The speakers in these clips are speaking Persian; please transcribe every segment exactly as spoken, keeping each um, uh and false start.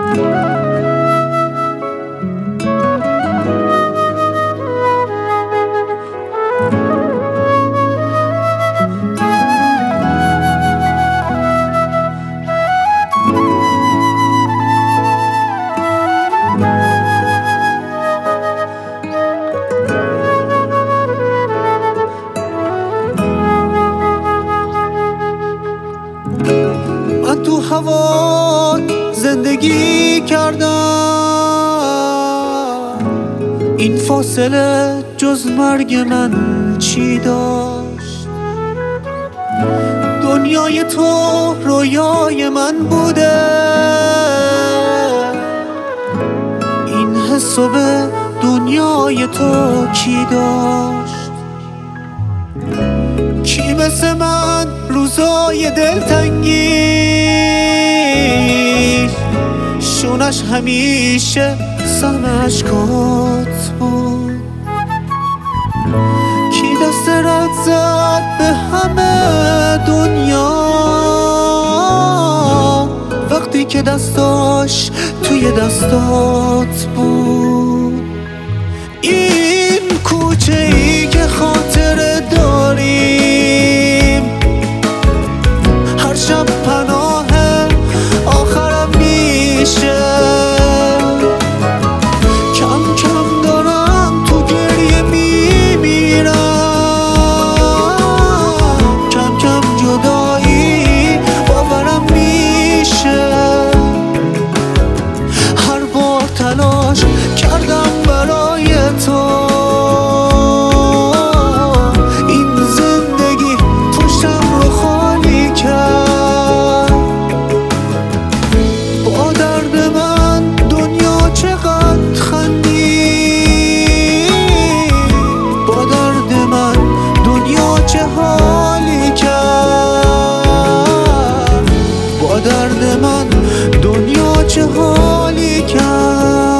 من تو هوا زندگی کردم، این فاصله جز مرگ من چی داشت؟ دنیای تو رویای من بوده، این حسو به دنیای تو کی داشت؟ کی مثل من روزای دلتنگی شونش همیشه سهم اشکات بود؟ کی دست رد زد به همه دنیا وقتی که دستاش توی دستات بود؟ این کوچه ای که خاطره داریم هر شب پناه آخرم میشه، کم کم دارم تو گریه میمیرم، کم کم جدایی باورم میشه. هر بار تلاش کردم برای تو، این زندگی پشتم رو خالی کرد. با درد من دنیا چقدر خندید، با درد من دنیا چه حالی کرد، با درد من دنیا چه حالی کرد.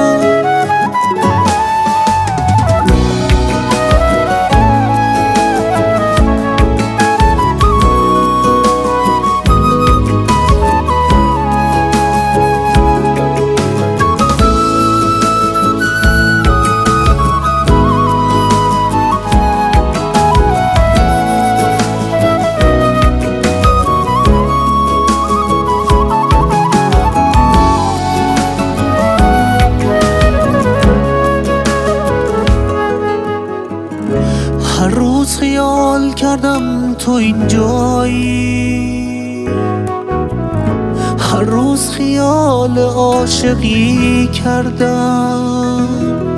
هر روز خیال کردم تو اینجایی، هر روز خیال عاشقی کردم.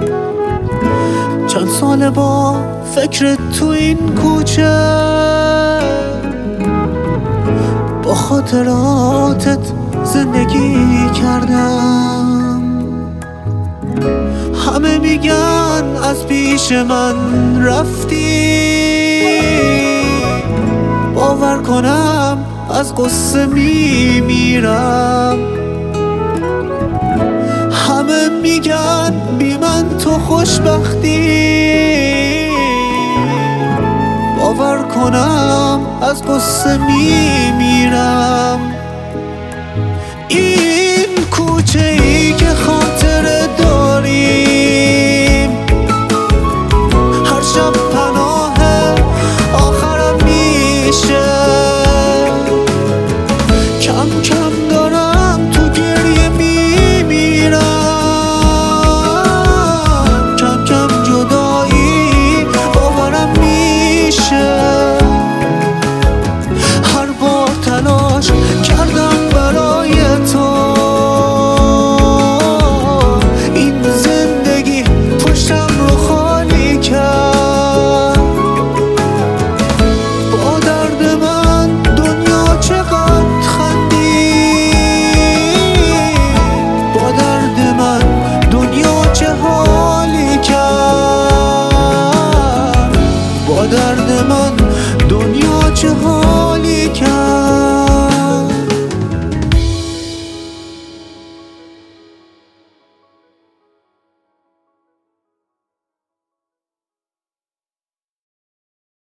چند سال با فکر تو این کوچه با خاطراتت زندگی کردم. همه میگن از پیش من رفتی، باور کنم از قصه میمیرم. همه میگن بی من تو خوشبختی، باور کنم از قصه میمیرم.